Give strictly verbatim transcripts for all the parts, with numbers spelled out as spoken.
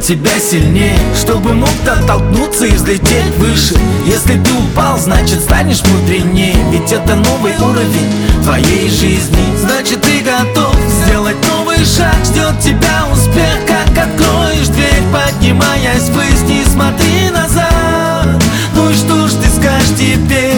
себя сильнее, чтобы мог оттолкнуться и взлететь выше. Если ты упал, значит станешь мудренее, ведь это новый уровень твоей жизни. Значит ты готов сделать новый шаг, ждет тебя успех. Как откроешь дверь, поднимаясь ввысь, не смотри назад. Ну и что ж ты скажешь теперь?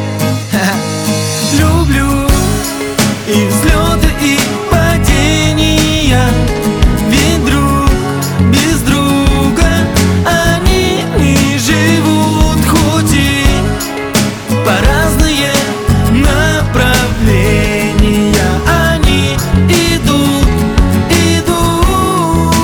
Люблю и взлеты, и падения, ведь друг без друга они не живут, хоть и по разные направления. Они идут, идут.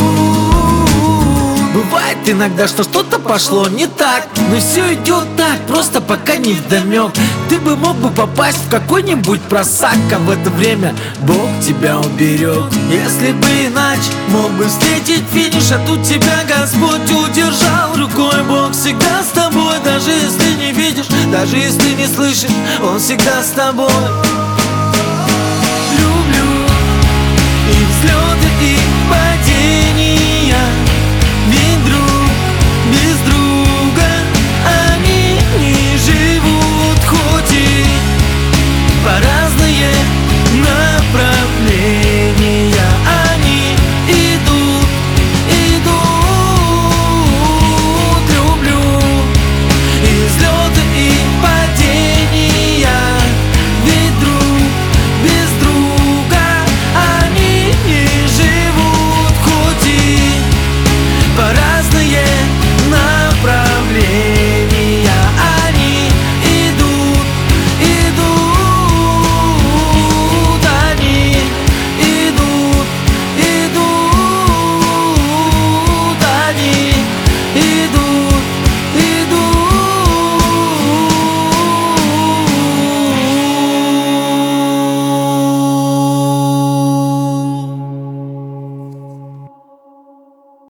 Бывает иногда, что что-то пошло не так, но все идет так, просто пока не вдомек. Ты бы мог бы попасть в какой-нибудь просак, а в это время Бог тебя уберег. Если бы иначе, мог бы встретить финиш, а тут тебя Господь удержал рукой. Бог всегда с тобой, даже если не видишь, даже если не слышишь, Он всегда с тобой.